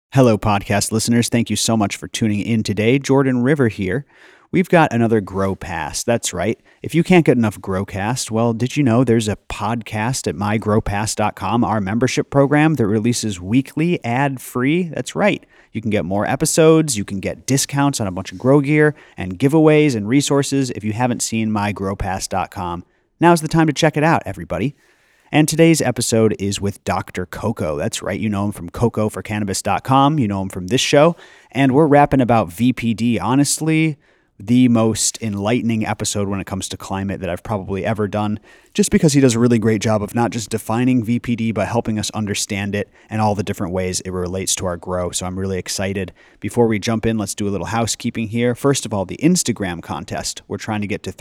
Hello, podcast listeners. Thank you so much for tuning in today. Jordan River here. We've got another Grow Pass. That's right. If you can't get enough Growcast, well, did you know there's a podcast at mygrowpass.com, our membership program that releases weekly ad-free? That's right. You can get more episodes, you can get discounts on a bunch of grow gear and giveaways and resources. If you haven't seen mygrowpass.com, now's the time to check it out, everybody. And today's episode is with Dr. Coco. That's right. You know him from cocoforcannabis.com. You know him from this show. And we're rapping about VPD. Honestly, the most enlightening episode when it comes to climate that I've probably ever done, just because he does a really great job of not just defining VPD, but helping us understand it and all the different ways it relates to our grow. So I'm really excited. Before we jump in, let's do a little housekeeping here. First of all, the Instagram contest. We're trying to get to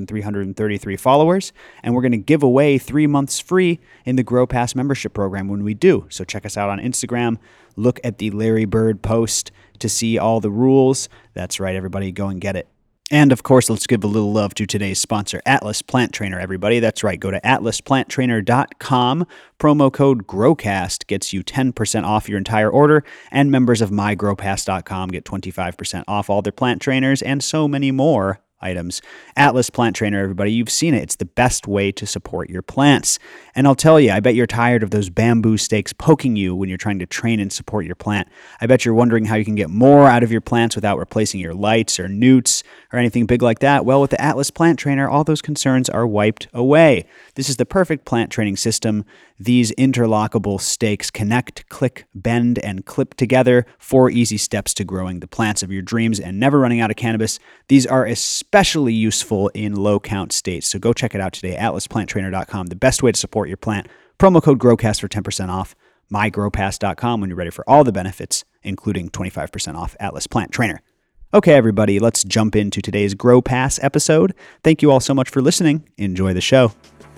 3,333 followers, and we're going to give away 3 months free in the Grow Pass membership program when we do. So check us out on Instagram. Look at the Larry Bird post to see all the rules. That's right, everybody, go and get it. And of course, let's give a little love to today's sponsor, Atlas Plant Trainer, everybody. That's right, go to atlasplanttrainer.com. Promo code GROWCAST gets you 10% off your entire order, and members of mygrowpass.com get 25% off all their plant trainers and so many more items. Atlas Plant Trainer, everybody, you've seen it. It's the best way to support your plants. And I'll tell you, I bet you're tired of those bamboo stakes poking you when you're trying to train and support your plant. I bet you're wondering how you can get more out of your plants without replacing your lights or newts or anything big like that. Well, with the Atlas Plant Trainer, all those concerns are wiped away. This is the perfect plant training system. These interlockable stakes connect, click, bend, and clip together. 4 easy steps to growing the plants of your dreams and never running out of cannabis. These are especially useful in low-count states. So go check it out today, atlasplanttrainer.com. The best way to support your plant. Promo code GROWCAST for 10% off. mygrowpass.com when you're ready for all the benefits, including 25% off Atlas Plant Trainer. Okay, everybody, let's jump into today's Grow Pass episode. Thank you all so much for listening. Enjoy the show.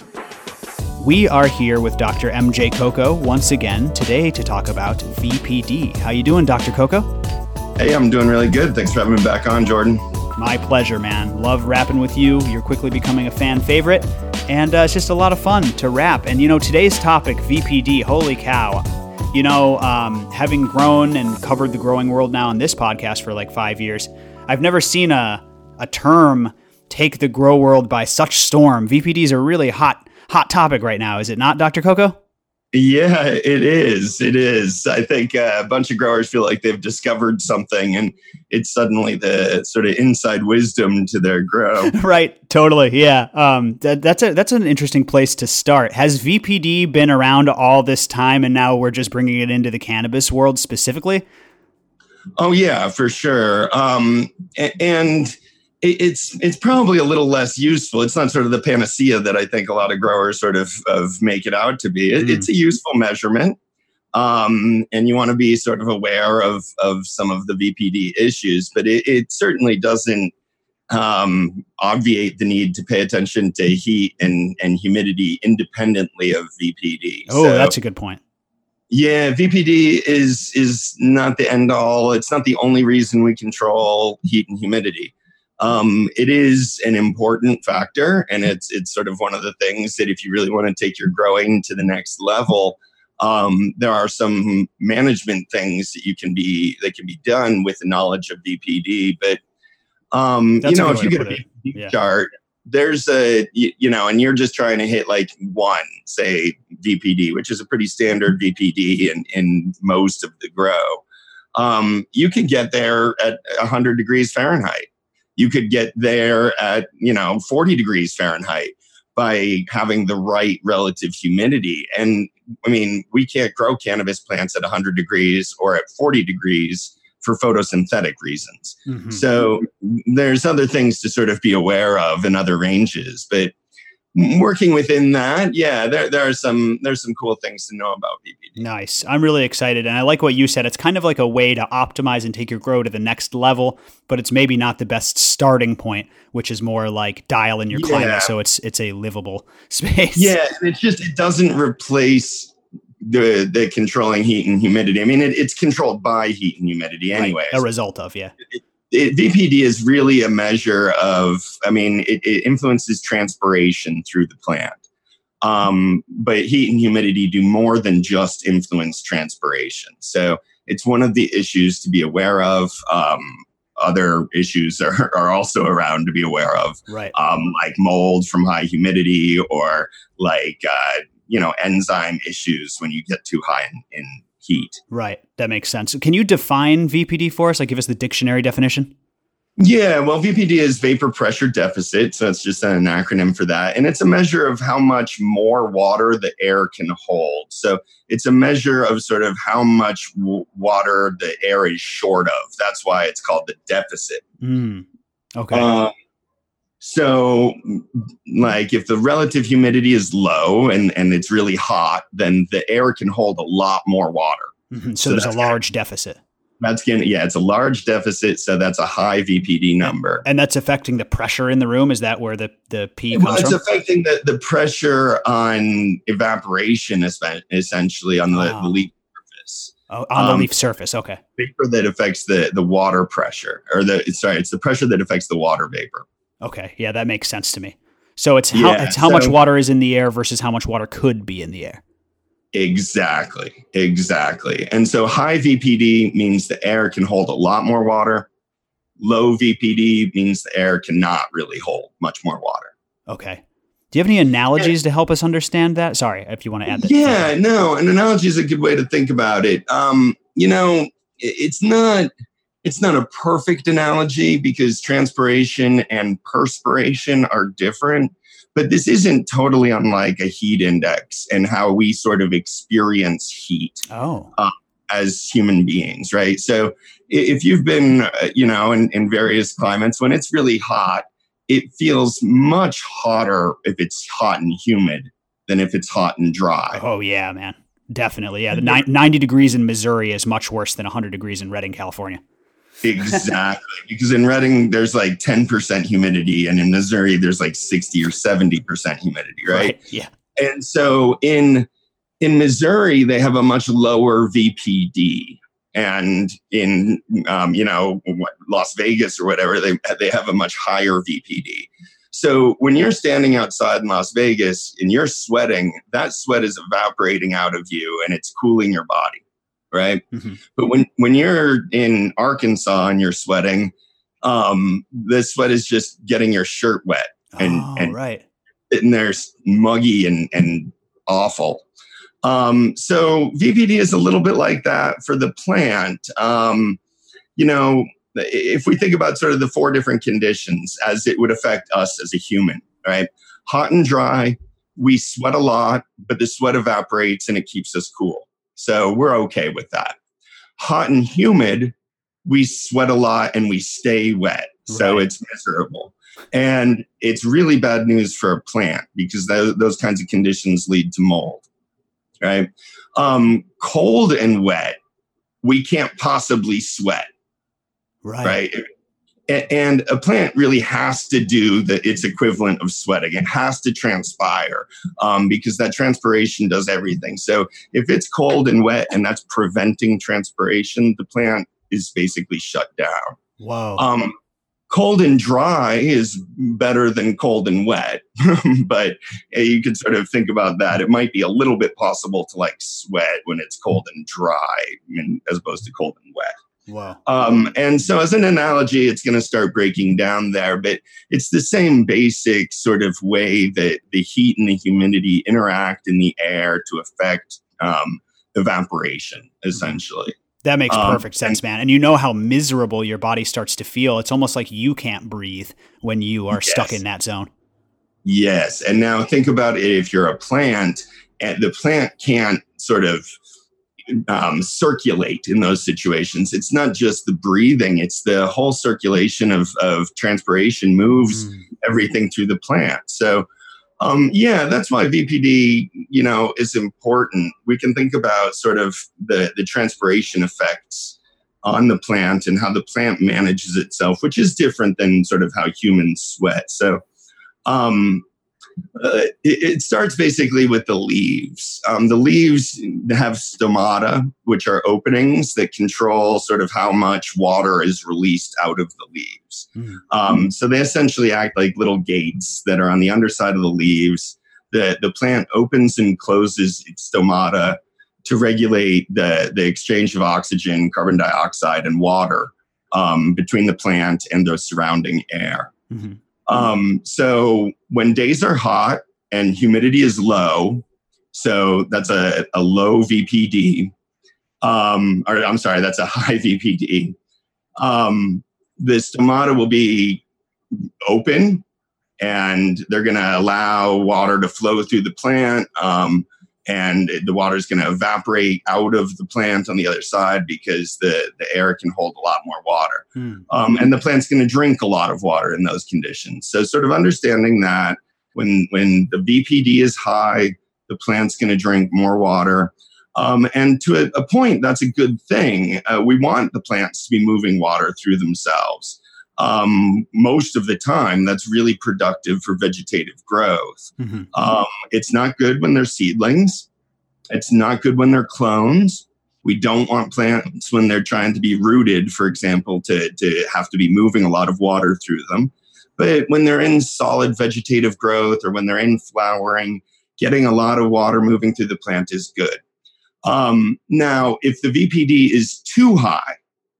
We are here with Dr. MJ Coco once again today to talk about VPD. How you doing, Dr. Coco? Hey, I'm doing really good. Thanks for having me back on, Jordan. My pleasure, man. Love rapping with you. You're quickly becoming a fan favorite, and it's just a lot of fun to rap. And, you know, today's topic, VPD, holy cow. You know, having grown and covered the growing world now on this podcast for like 5 years, I've never seen a term take the grow world by such storm. VPD is a really hot topic right now, is it not, Dr. Coco? Yeah, it is. It is. I think a bunch of growers feel like they've discovered something, and it's suddenly the sort of inside wisdom to their grow. Right. Totally. Yeah. That's an interesting place to start. Has VPD been around all this time, and now we're just bringing it into the cannabis world specifically? Oh yeah, for sure. And it's probably a little less useful. It's not sort of the panacea that I think a lot of growers sort of make it out to be. It's a useful measurement. And you want to be sort of aware of some of the VPD issues, but it certainly doesn't obviate the need to pay attention to heat and humidity independently of VPD. Oh, so, that's a good point. Yeah, VPD is not the end all. It's not the only reason we control heat and humidity. It is an important factor, and it's sort of one of the things that if you really want to take your growing to the next level, there are some management things that can be done with the knowledge of VPD. But if you get a VPD chart, there's and you're just trying to hit like one, say VPD, which is a pretty standard VPD in most of the grow. You can get there at 100 degrees Fahrenheit. You could get there at, 40 degrees Fahrenheit by having the right relative humidity. And I mean, we can't grow cannabis plants at 100 degrees or at 40 degrees for photosynthetic reasons. Mm-hmm. So there's other things to sort of be aware of in other ranges. But working within that, yeah, there's some cool things to know about VPD. Nice. I'm really excited. And I like what you said. It's kind of like a way to optimize and take your grow to the next level, but it's maybe not the best starting point, which is more like dial in your climate. So it's a livable space. Yeah. And it doesn't replace the controlling heat and humidity. I mean, it's controlled by heat and humidity anyway. Right. A result of, yeah. VPD is really a measure of, it influences transpiration through the plant. But heat and humidity do more than just influence transpiration. So it's one of the issues to be aware of. Other issues are also around to be aware of, right? Like mold from high humidity, or like enzyme issues when you get too high in heat. Right, that makes sense. Can you define VPD for us? Like, give us the dictionary definition. Yeah, well, VPD is vapor pressure deficit, so it's just an acronym for that. And it's a measure of how much more water the air can hold. So it's a measure of sort of how much water the air is short of. That's why it's called the deficit. Okay. So, like, if the relative humidity is low and it's really hot, then the air can hold a lot more water. Mm-hmm. So there's a large deficit. It's a large deficit, so that's a high VPD number. And that's affecting the pressure in the room? Is that where the P comes from? It's affecting the pressure on evaporation, essentially, on the leaf surface. Oh, on the leaf surface, okay. Vapor that affects the water pressure, it's the pressure that affects the water vapor. Okay, yeah, that makes sense to me. So it's how much water is in the air versus how much water could be in the air. Exactly. And so high VPD means the air can hold a lot more water. Low VPD means the air cannot really hold much more water. Okay. Do you have any analogies to help us understand that? Sorry, if you want to add that. Yeah, no, an analogy is a good way to think about it. It's not a perfect analogy because transpiration and perspiration are different. But this isn't totally unlike a heat index and how we sort of experience heat as human beings, right? So if you've been, in various climates, when it's really hot, it feels much hotter if it's hot and humid than if it's hot and dry. Oh, yeah, man. Definitely. Yeah. The 90 degrees in Missouri is much worse than 100 degrees in Redding, California. Exactly. Because in Redding, there's like 10% humidity. And in Missouri, there's like 60 or 70% humidity, right? Yeah. And so in Missouri, they have a much lower VPD. And in, Las Vegas or whatever, they have a much higher VPD. So when you're standing outside in Las Vegas and you're sweating, that sweat is evaporating out of you and it's cooling your body. Right. Mm-hmm. But when you're in Arkansas and you're sweating, the sweat is just getting your shirt wet and right. sitting there muggy and awful. So VPD is a little bit like that for the plant. If we think about sort of the four different conditions as it would affect us as a human, right? Hot and dry, we sweat a lot, but the sweat evaporates and it keeps us cool. So we're okay with that. Hot and humid, we sweat a lot and we stay wet. So it's miserable. And it's really bad news for a plant because those kinds of conditions lead to mold, right? Cold and wet, we can't possibly sweat, right? And a plant really has to do its equivalent of sweating. It has to transpire because that transpiration does everything. So if it's cold and wet and that's preventing transpiration, the plant is basically shut down. Wow. Cold and dry is better than cold and wet, but you could sort of think about that. It might be a little bit possible to like sweat when it's cold and dry as opposed to cold and wet. Wow. And so as an analogy, it's going to start breaking down there, but it's the same basic sort of way that the heat and the humidity interact in the air to affect evaporation, essentially. That makes perfect sense, man. And you know how miserable your body starts to feel. It's almost like you can't breathe when you are stuck in that zone. Yes. And now think about it if you're a plant, and the plant can't sort of circulate in those situations. It's not just the breathing, it's the whole circulation of transpiration moves everything through the plant. So that's why VPD, is important. We can think about sort of the transpiration effects on the plant and how the plant manages itself, which is different than sort of how humans sweat. So it starts basically with the leaves. The leaves have stomata, which are openings that control sort of how much water is released out of the leaves. So they essentially act like little gates that are on the underside of the leaves. The plant opens and closes its stomata to regulate the exchange of oxygen, carbon dioxide, and water between the plant and the surrounding air. Mm-hmm. So when days are hot and humidity is low, so that's a low VPD, or I'm sorry, that's a high VPD. The stomata will be open and they're going to allow water to flow through the plant. And the water is going to evaporate out of the plant on the other side because the air can hold a lot more water. And the plant's going to drink a lot of water in those conditions. So sort of understanding that when the VPD is high, the plant's going to drink more water. And to a point, that's a good thing. We want the plants to be moving water through themselves. Most of the time, that's really productive for vegetative growth. Mm-hmm. It's not good when they're seedlings. It's not good when they're clones. We don't want plants when they're trying to be rooted, for example, to have to be moving a lot of water through them. But when they're in solid vegetative growth or when they're in flowering, getting a lot of water moving through the plant is good. Now, if the VPD is too high,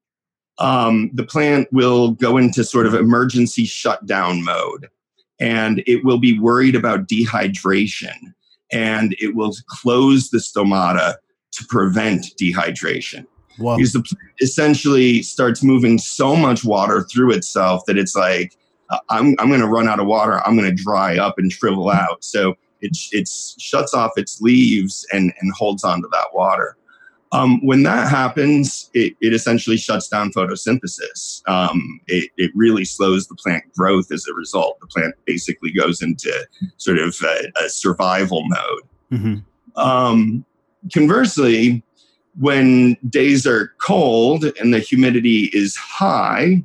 the plant will go into sort of emergency shutdown mode, and it will be worried about dehydration, and it will close the stomata to prevent dehydration. Wow. Because the plant essentially starts moving so much water through itself that it's like, I'm going to run out of water. I'm going to dry up and shrivel out. So it shuts off its leaves and holds on to that water. When that happens, it essentially shuts down photosynthesis. It really slows the plant growth as a result. The plant basically goes into sort of a survival mode. Mm-hmm. Conversely, when days are cold and the humidity is high,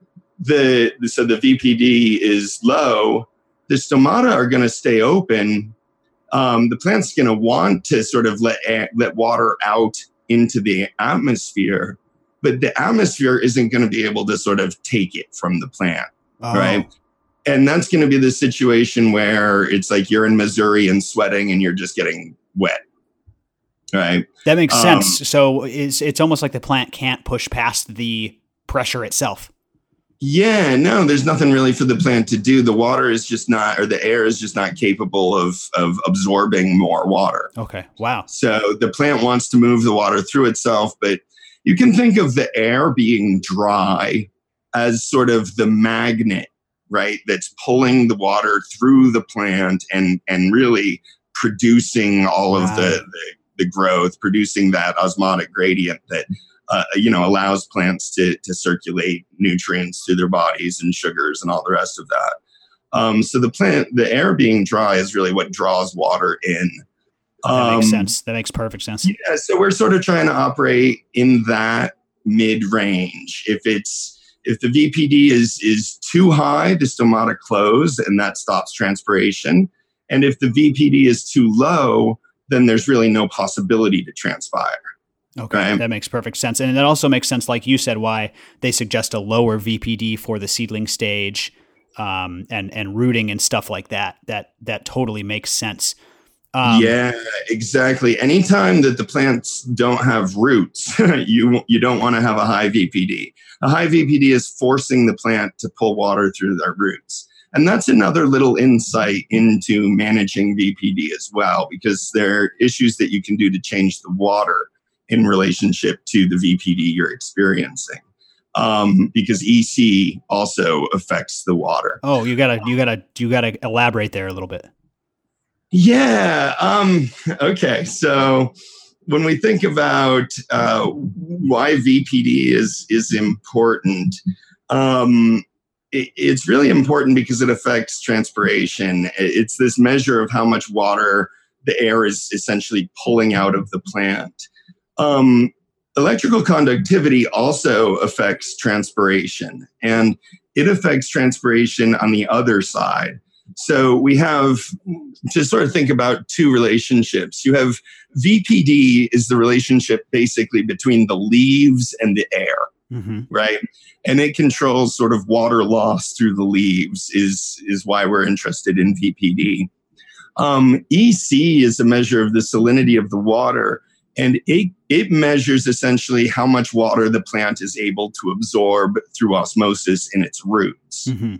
so the VPD is low, the stomata are going to stay open. The plant's going to want to sort of let water out into the atmosphere, but the atmosphere isn't going to be able to sort of take it from the plant, right? And that's going to be the situation where it's like you're in Missouri and sweating and you're just getting wet, right? That makes sense. So it's almost like the plant can't push past the pressure itself. Yeah, no, there's nothing really for the plant to do. The water is just not, or the air is just not capable of absorbing more water. Okay, wow. So the plant wants to move the water through itself, but you can think of the air being dry as sort of the magnet, right? That's pulling the water through the plant and really producing all of the growth, producing that osmotic gradient that allows plants to circulate nutrients through their bodies and sugars and all the rest of that. So the air being dry is really what draws water in. That makes sense. That makes perfect sense. Yeah, so we're sort of trying to operate in that mid-range. If the VPD is too high, the stomata close and that stops transpiration. And if the VPD is too low, then there's really no possibility to transpire. Okay, right. That makes perfect sense. And that also makes sense, like you said, why they suggest a lower VPD for the seedling stage and rooting and stuff like that. That totally makes sense. Yeah, exactly. Anytime that the plants don't have roots, you don't want to have a high VPD. A high VPD is forcing the plant to pull water through their roots. And that's another little insight into managing VPD as well, because there are issues that you can do to change the water in relationship to the VPD you're experiencing, because EC also affects the water. Oh, you gotta elaborate there a little bit. Yeah. Okay. So when we think about why VPD is important, it's really important because it affects transpiration. It's this measure of how much water the air is essentially pulling out of the plant. Electrical conductivity also affects transpiration, and it affects transpiration on the other side. So we have to sort of think about two relationships. You have VPD is the relationship basically between the leaves and the air, right? And it controls sort of water loss through the leaves is why we're interested in VPD. EC is a measure of the salinity of the water. And it measures essentially how much water the plant is able to absorb through osmosis in its roots. Mm-hmm.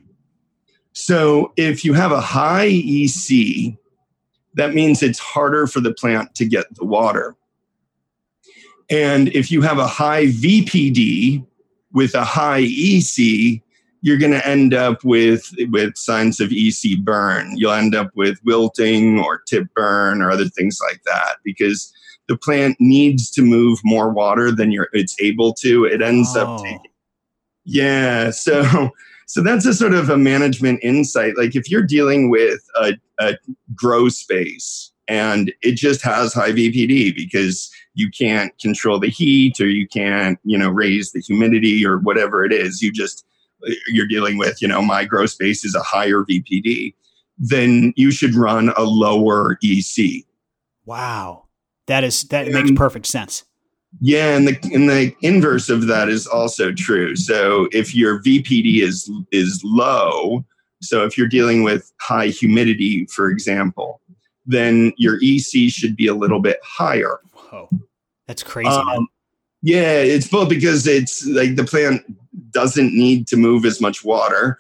So if you have a high EC, that means it's harder for the plant to get the water. And if you have a high VPD with a high EC, you're going to end up with signs of EC burn. You'll end up with wilting or tip burn or other things like that, because the plant needs to move more water than it's able to. It ends up taking. Yeah. So that's a sort of a management insight. Like if you're dealing with a grow space and it just has high VPD because you can't control the heat or you can't, raise the humidity or whatever it is, you're dealing with, my grow space is a higher VPD, then you should run a lower EC. Wow. That makes perfect sense. Yeah, and the inverse of that is also true. So if your VPD is low, so if you're dealing with high humidity, for example, then your EC should be a little bit higher. Whoa, that's crazy, man. Yeah, it's both because it's like the plant doesn't need to move as much water,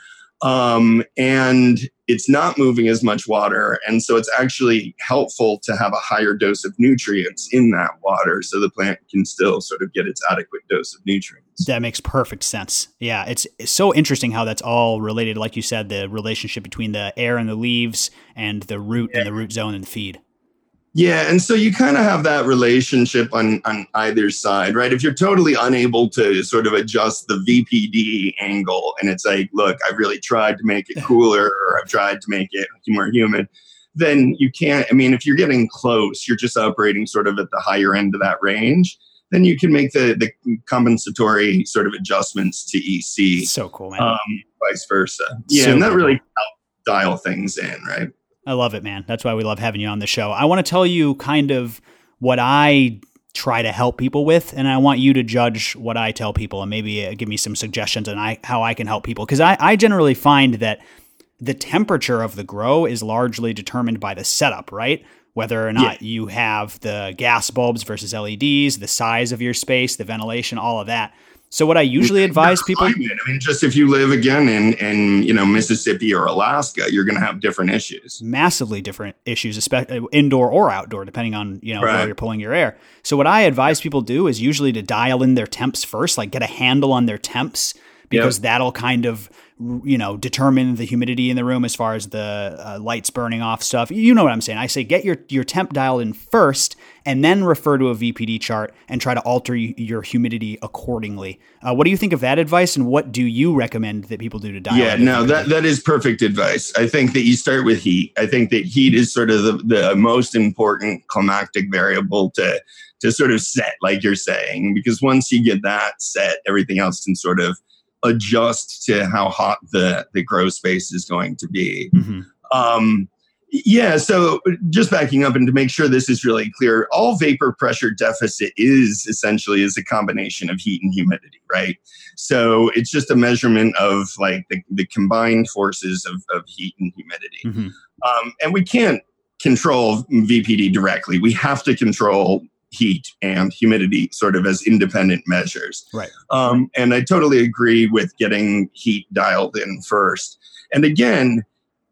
and it's not moving as much water. And so it's actually helpful to have a higher dose of nutrients in that water so the plant can still sort of get its adequate dose of nutrients. That makes perfect sense. Yeah, it's so interesting how that's all related. Like you said, the relationship between the air and the leaves and the root and the root zone and the feed. Yeah, and so you kind of have that relationship on either side, right? If you're totally unable to sort of adjust the VPD angle and it's like, look, I really tried to make it cooler or I've tried to make it more humid, then you can't. I mean, if you're getting close, you're just operating sort of at the higher end of that range, then you can make the compensatory sort of adjustments to EC. So cool, man. Vice versa. Yeah, so and that really helps dial things in, right? I love it, man. That's why we love having you on the show. I want to tell you kind of what I try to help people with, and I want you to judge what I tell people and maybe give me some suggestions on how I can help people. Because I generally find that the temperature of the grow is largely determined by the setup, right? Whether or not you have the gas bulbs versus LEDs, the size of your space, the ventilation, all of that. So what I usually advise people, I mean, just if you live again in Mississippi or Alaska, you're going to have different issues, massively different issues, especially indoor or outdoor, depending on, where you're pulling your air. So what I advise people do is usually to dial in their temps first, like get a handle on their temps, because that'll kind of, determine the humidity in the room as far as the lights burning off stuff. You know what I'm saying? I say get your temp dialed in first and then refer to a VPD chart and try to alter your humidity accordingly. What do you think of that advice, and what do you recommend that people do to dial in? Yeah, no, that is perfect advice. I think that you start with heat. I think that heat is sort of the most important climactic variable to sort of set, like you're saying, because once you get that set, everything else can sort of adjust to how hot the grow space is going to be. Mm-hmm. So just backing up and to make sure this is really clear, all vapor pressure deficit is a combination of heat and humidity, right? So it's just a measurement of like the combined forces of heat and humidity. Mm-hmm. And we can't control VPD directly. We have to control heat and humidity sort of as independent measures. Right. And I totally agree with getting heat dialed in first. And again,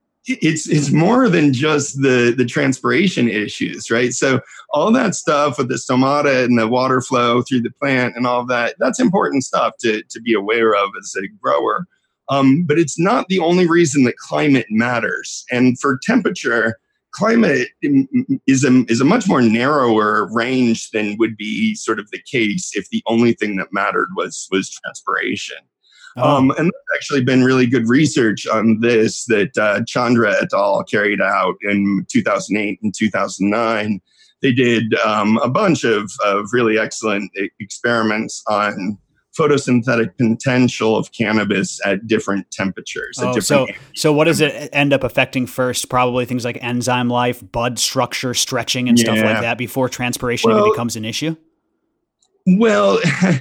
it's more than just the transpiration issues, right? So all that stuff with the stomata and the water flow through the plant and all of that, that's important stuff to be aware of as a grower. But it's not the only reason that climate matters. And for temperature, climate is a much more narrower range than would be sort of the case if the only thing that mattered was transpiration. And there's actually been really good research on this that Chandra et al. Carried out in 2008 and 2009. They did a bunch of really excellent experiments on photosynthetic potential of cannabis at different temperatures. So what does it end up affecting first? Probably things like enzyme life, bud structure, stretching, and stuff like that before transpiration even becomes an issue? Well,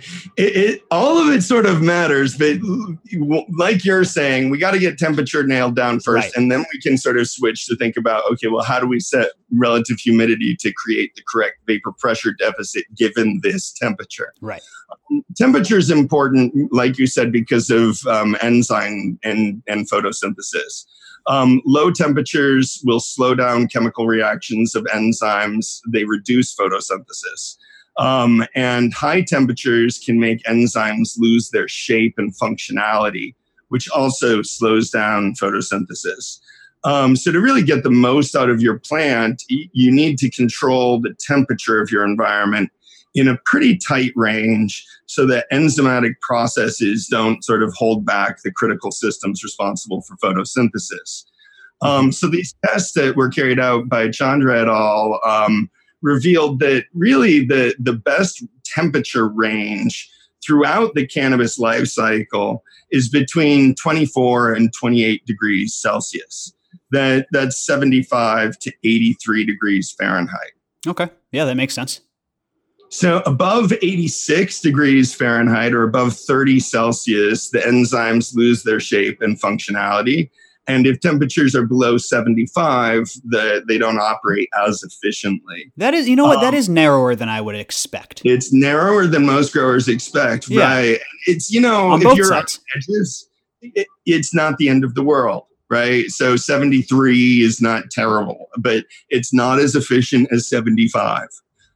all of it sort of matters, but like you're saying, we got to get temperature nailed down first, Right. and then we can sort of switch to think about, okay, well, how do we set relative humidity to create the correct vapor pressure deficit given this temperature? Right. Temperature is important, like you said, because of enzyme and photosynthesis. Low temperatures will slow down chemical reactions of enzymes. They reduce photosynthesis. And high temperatures can make enzymes lose their shape and functionality, which also slows down photosynthesis. So to really get the most out of your plant, you need to control the temperature of your environment in a pretty tight range so that enzymatic processes don't sort of hold back the critical systems responsible for photosynthesis. So these tests that were carried out by Chandra et al. Revealed that really the best temperature range throughout the cannabis life cycle is between 24 and 28 degrees Celsius. That's 75 to 83 degrees Fahrenheit. Okay. Yeah, that makes sense. So above 86 degrees Fahrenheit or above 30 Celsius, the enzymes lose their shape and functionality. And if temperatures are below 75, they don't operate as efficiently. That is, you know what? That is narrower than I would expect. It's narrower than most growers expect, Yeah. right? It's, you know, On if both you're sides. on edges, it's not the end of the world, right? So 73 is not terrible, but it's not as efficient as 75.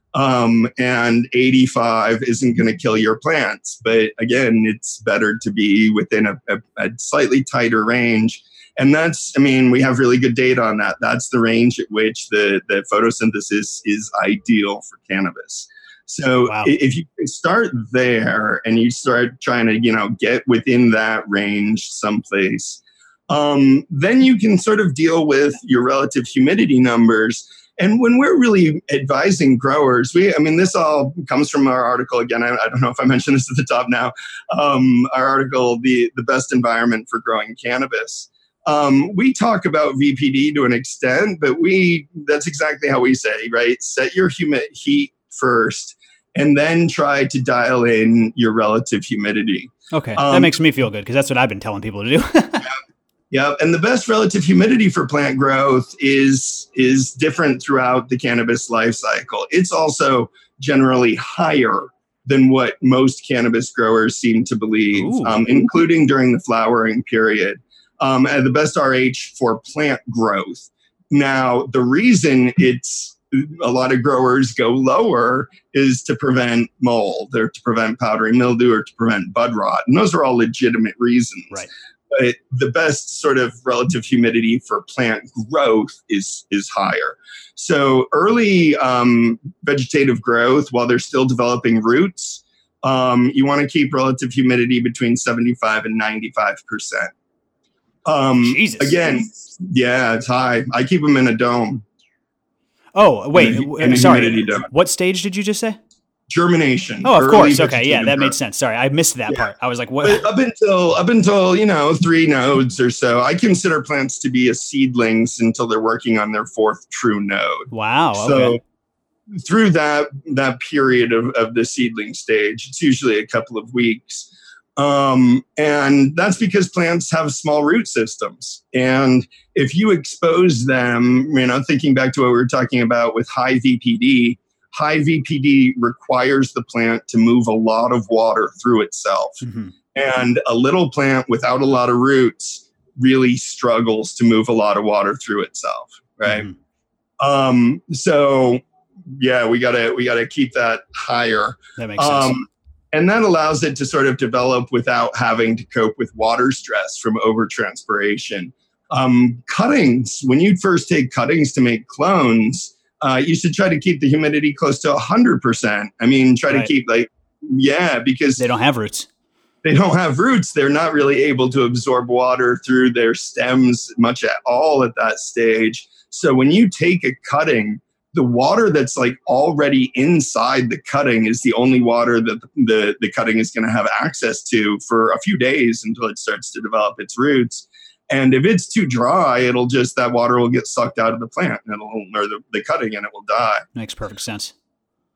And 85 isn't going to kill your plants. But again, it's better to be within a slightly tighter range. And that's, I mean, we have really good data on that. That's the range at which the photosynthesis is ideal for cannabis. So Wow. if you start there and you start trying to, you know, get within that range someplace, then you can sort of deal with your relative humidity numbers. And when we're really advising growers, this all comes from our article. Again, I don't know if I mentioned this at the top now. Our article, the best environment for growing cannabis. We talk about VPD to an extent, but that's exactly how we say, right? Set your heat first and then try to dial in your relative humidity. Okay. That makes me feel good because that's what I've been telling people to do. Yeah. And the best relative humidity for plant growth is different throughout the cannabis life cycle. It's also generally higher than what most cannabis growers seem to believe, including during the flowering period. And the best RH for plant growth. Now, the reason a lot of growers go lower is to prevent mold or to prevent powdery mildew or to prevent bud rot. And those are all legitimate reasons. Right. But the best sort of relative humidity for plant growth is higher. So early vegetative growth, while they're still developing roots, you want to keep relative humidity between 75 and 95%. Jesus. Again, yeah, it's high. I keep them in a dome. Oh, wait. In a Sorry. humidity dome. What stage did you just say? Germination. Oh, of early course. Okay. Yeah, vegetative that growth. made sense. Sorry, I missed that part. I was like, what? But up until 3 nodes or so, I consider plants to be seedlings until they're working on their 4th true node. Wow. So Okay. through that period of the seedling stage, it's usually a couple of weeks. And that's because plants have small root systems. And if you expose them, thinking back to what we were talking about with high VPD requires the plant to move a lot of water through itself. Mm-hmm. And a little plant without a lot of roots really struggles to move a lot of water through itself. Right. Mm-hmm. So yeah, we gotta keep that higher. That makes sense. And that allows it to sort of develop without having to cope with water stress from overtranspiration. Cuttings, when you first take cuttings to make clones, you should try to keep the humidity close to 100%. Try to keep because they don't have roots. They don't have roots. They're not really able to absorb water through their stems much at all at that stage. So when you take a cutting, the water that's already inside the cutting is the only water that the cutting is going to have access to for a few days until it starts to develop its roots. And if it's too dry, that water will get sucked out of the plant or the cutting and it will die. Makes perfect sense.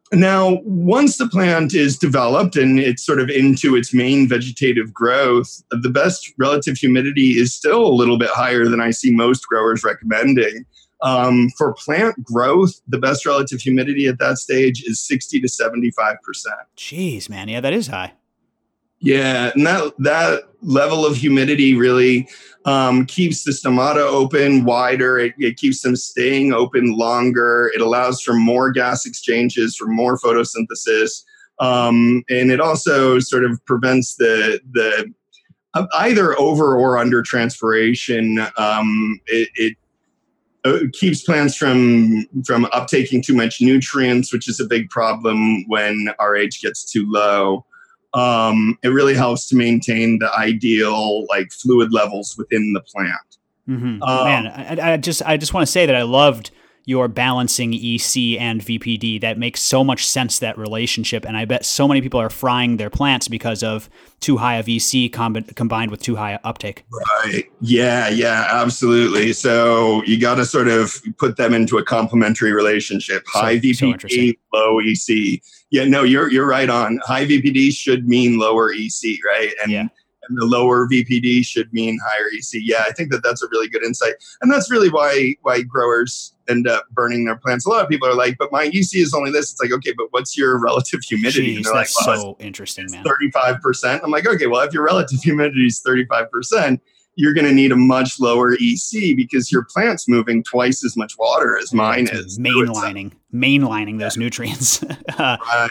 Now, once the plant is developed and it's sort of into its main vegetative growth, the best relative humidity is still a little bit higher than I see most growers recommending. For plant growth, the best relative humidity at that stage is 60 to 75%. Jeez, man. Yeah, that is high. Yeah, and that level of humidity really keeps the stomata open wider. It keeps them staying open longer. It allows for more gas exchanges, for more photosynthesis, and it also sort of prevents the either over or under transpiration. It keeps plants from uptaking too much nutrients, which is a big problem when RH gets too low. It really helps to maintain the ideal like fluid levels within the plant. Mm-hmm. Man, I just want to say that I loved your balancing EC and VPD. That makes so much sense, that relationship. And I bet so many people are frying their plants because of too high of EC combined with too high a uptake. Right. Yeah, absolutely. So you got to sort of put them into a complementary relationship. High VPD, low EC. Yeah, no, you're right on. High VPD should mean lower EC, right? And the lower VPD should mean higher EC. Yeah, I think that's a really good insight. And that's really why growers end up burning their plants. A lot of people are like, but my EC is only this. It's like, okay, but what's your relative humidity? Jeez, and they're that's like, well, so interesting, man. 35%. I'm like, okay, well, if your relative humidity is 35%, you're going to need a much lower EC because your plant's moving twice as much water as mine is. Mainlining those nutrients. Right.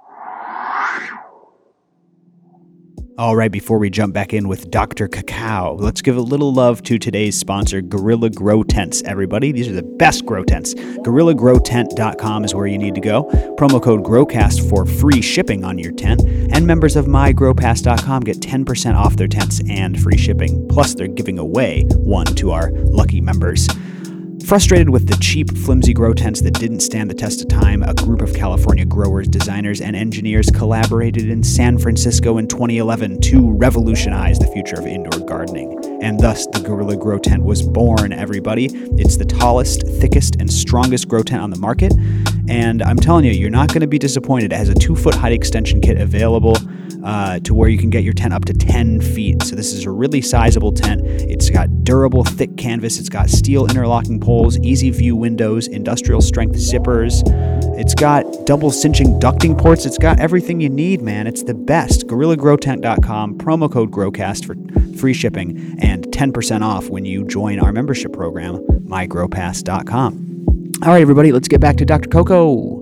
All right, before we jump back in with Dr. Cacao, let's give a little love to today's sponsor, Gorilla Grow Tents, everybody. These are the best grow tents. GorillaGrowTent.com is where you need to go. Promo code GROWCAST for free shipping on your tent. And members of MyGrowPass.com get 10% off their tents and free shipping. Plus, they're giving away one to our lucky members. Frustrated with the cheap, flimsy grow tents that didn't stand the test of time, a group of California growers, designers, and engineers collaborated in San Francisco in 2011 to revolutionize the future of indoor gardening. And thus, the Gorilla Grow Tent was born, everybody. It's the tallest, thickest, and strongest grow tent on the market. And I'm telling you, you're not going to be disappointed. It has a 2-foot height extension kit available to where you can get your tent up to 10 feet. So this is a really sizable tent. It's got durable, thick canvas. It's got steel interlocking poles, easy view windows, industrial strength zippers. It's got double cinching ducting ports. It's got everything you need, man. It's the best. GorillaGrowTent.com, promo code GROWCAST for free shipping and 10% off when you join our membership program, MyGrowPass.com. All right, everybody, let's get back to Dr. Coco.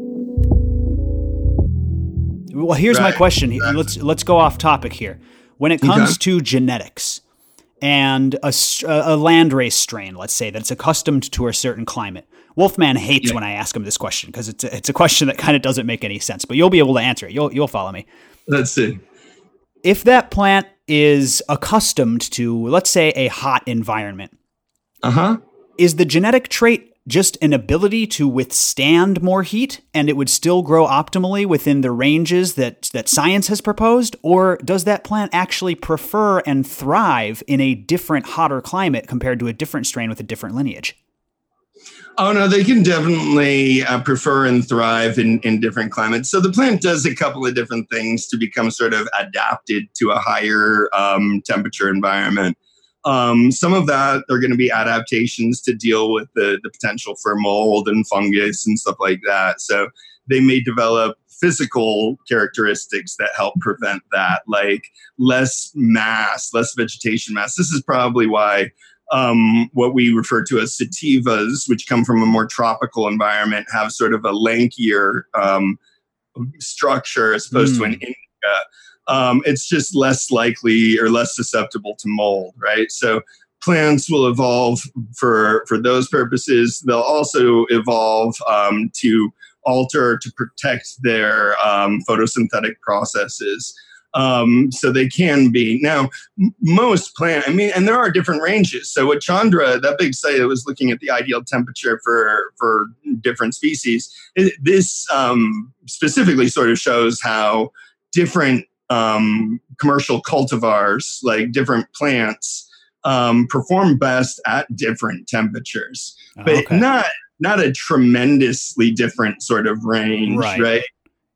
Well, here's my question. Let's go off topic here. When it comes to genetics and a landrace strain, let's say that's accustomed to a certain climate, Wolfman hates when I ask him this question because it's a question that kind of doesn't make any sense. But you'll be able to answer it. You'll follow me. Let's see. If that plant is accustomed to, let's say, a hot environment, is the genetic trait just an ability to withstand more heat and it would still grow optimally within the ranges that science has proposed? Or does that plant actually prefer and thrive in a different, hotter climate compared to a different strain with a different lineage? Oh, no, they can definitely prefer and thrive in different climates. So the plant does a couple of different things to become sort of adapted to a higher temperature environment. Some of that are going to be adaptations to deal with the potential for mold and fungus and stuff like that. So they may develop physical characteristics that help prevent that, like less mass, less vegetation mass. This is probably why what we refer to as sativas, which come from a more tropical environment, have sort of a lankier structure as opposed to an indica. It's just less likely or less susceptible to mold, right? So plants will evolve for those purposes. They'll also evolve to alter, to protect their photosynthetic processes. So they can be. Now, most plants, and there are different ranges. So with Chandra, that big study that was looking at the ideal temperature for different species, this specifically sort of shows how different commercial cultivars, like different plants, perform best at different temperatures, but not a tremendously different sort of range, right?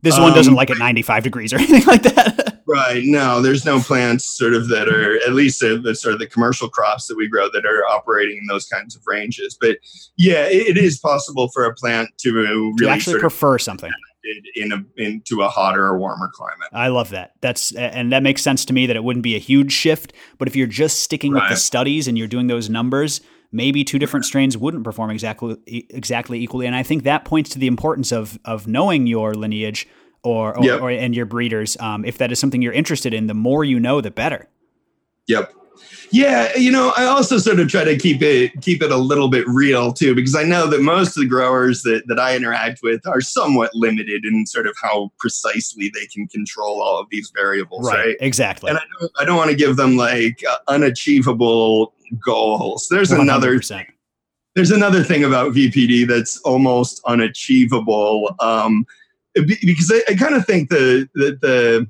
This one doesn't like it 95 degrees or anything like that. Right. No, there's no plants sort of that are, at least the sort of the commercial crops that we grow, that are operating in those kinds of ranges. But yeah, it is possible for a plant to really actually prefer something into a hotter or warmer climate. I love that. And that makes sense to me, that it wouldn't be a huge shift. But if you're just sticking with the studies and you're doing those numbers, maybe two different strains wouldn't perform exactly equally. And I think that points to the importance of knowing your lineage or and your breeders. If that is something you're interested in, the more you know, the better. Yep. Yeah, I also sort of try to keep it a little bit real too, because I know that most of the growers that I interact with are somewhat limited in sort of how precisely they can control all of these variables, right? Exactly. And I don't want to give them like unachievable goals. There's 100%. There's another thing about VPD that's almost unachievable, because I kind of think the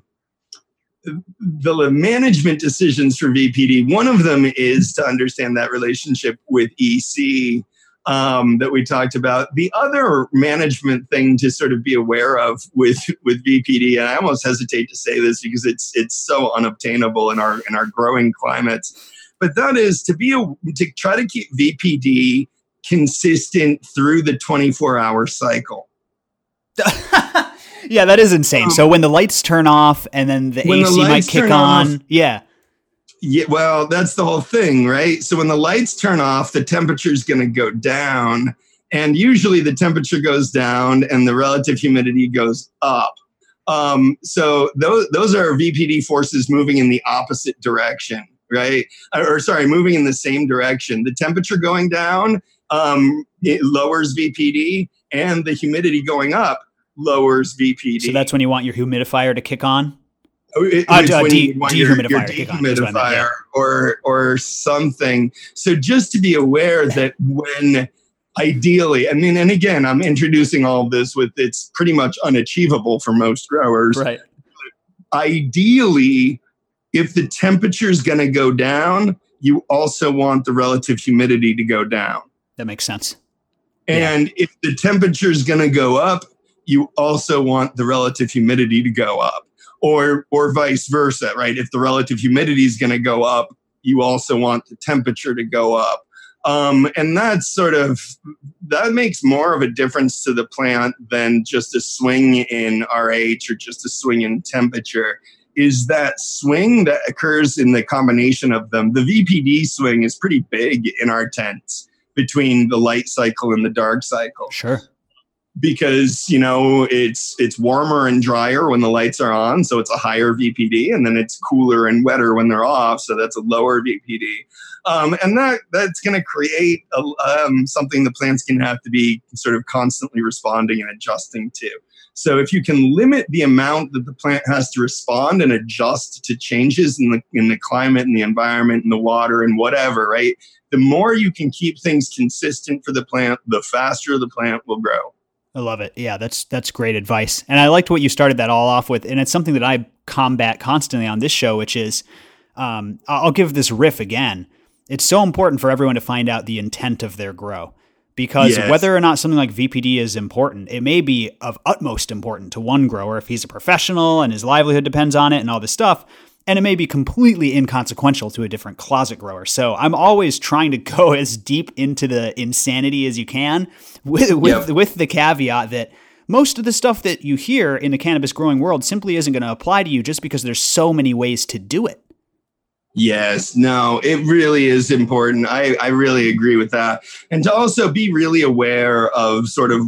management decisions for VPD, one of them is to understand that relationship with EC that we talked about. The other management thing to sort of be aware of with VPD, and I almost hesitate to say this because it's so unobtainable in our growing climates, but that is to try to keep VPD consistent through the 24-hour cycle. Yeah, that is insane. So when the lights turn off and then the AC might kick on. Yeah, well, that's the whole thing, right? So when the lights turn off, the temperature is going to go down. And usually the temperature goes down and the relative humidity goes up. So those are VPD forces moving in the opposite direction, right? Moving in the same direction. The temperature going down, it lowers VPD, and the humidity going up lowers VPD. So that's when you want your humidifier to kick on? Dehumidifier or something. So just to be aware that when ideally, and again, I'm introducing all of this with it's pretty much unachievable for most growers. Right. Ideally, if the temperature is going to go down, you also want the relative humidity to go down. That makes sense. And if the temperature is going to go up, you also want the relative humidity to go up, or vice versa, right? If the relative humidity is going to go up, you also want the temperature to go up. And that makes more of a difference to the plant than just a swing in RH or just a swing in temperature. Is that swing that occurs in the combination of them. The VPD swing is pretty big in our tents between the light cycle and the dark cycle. Sure. Because, it's warmer and drier when the lights are on, so it's a higher VPD, and then it's cooler and wetter when they're off, so that's a lower VPD. And that's going to create something the plants can have to be sort of constantly responding and adjusting to. So if you can limit the amount that the plant has to respond and adjust to changes in the climate and the environment and the water and whatever, right? The more you can keep things consistent for the plant, the faster the plant will grow. I love it. Yeah, that's great advice. And I liked what you started that all off with. And it's something that I combat constantly on this show, which is, I'll give this riff again. It's so important for everyone to find out the intent of their grow, because whether or not something like VPD is important, it may be of utmost importance to one grower if he's a professional and his livelihood depends on it and all this stuff. And it may be completely inconsequential to a different closet grower. So I'm always trying to go as deep into the insanity as you can with the caveat that most of the stuff that you hear in the cannabis growing world simply isn't going to apply to you just because there's so many ways to do it. Yes, no, it really is important. I really agree with that. And to also be really aware of sort of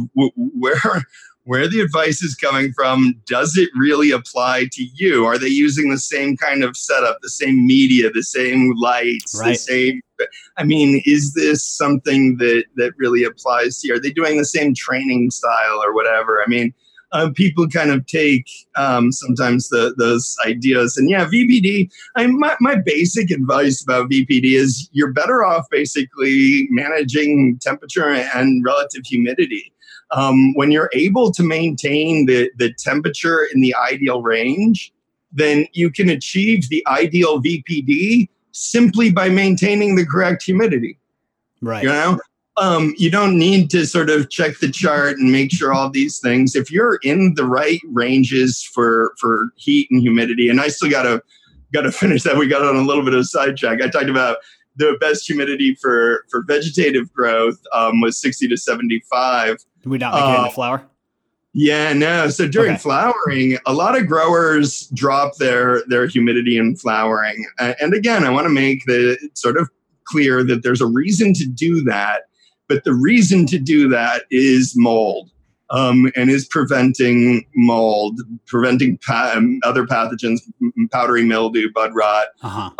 where the advice is coming from. Does it really apply to you? Are they using the same kind of setup, the same media, the same lights, right. the same? I mean, is this something that really applies to you? Are they doing the same training style or whatever? I mean, people kind of take sometimes those ideas. And VPD, my basic advice about VPD is you're better off basically managing temperature and relative humidity. When you're able to maintain the temperature in the ideal range, then you can achieve the ideal VPD simply by maintaining the correct humidity. Right. You don't need to sort of check the chart and make sure all these things. If you're in the right ranges for heat and humidity, and I still got to finish that. We got on a little bit of a sidetrack. I talked about the best humidity for vegetative growth was 60 to 75. Did we not make it into flower? Yeah, no. So during flowering, a lot of growers drop their humidity in flowering. And again, I want to make the sort of clear that there's a reason to do that. But the reason to do that is mold, and is preventing mold, preventing other pathogens, powdery mildew, bud rot.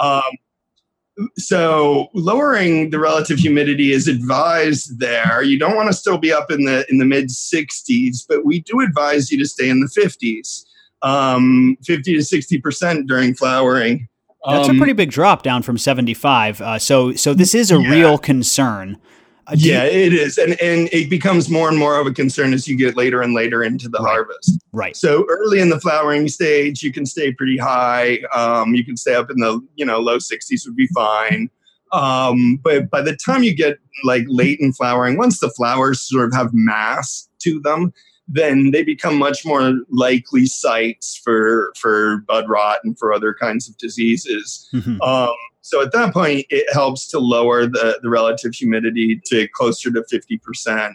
So lowering the relative humidity is advised there. You don't want to still be up in the mid 60s, but we do advise you to stay in the 50s, 50 to 60% during flowering. That's a pretty big drop down from 75. So this is a real concern. It is. And it becomes more and more of a concern as you get later and later into the harvest. Right. So early in the flowering stage, you can stay pretty high. You can stay up in the, low 60s would be fine. But by the time you get like late in flowering, once the flowers sort of have mass to them, then they become much more likely sites for bud rot and for other kinds of diseases. So at that point, it helps to lower the relative humidity to closer to 50%.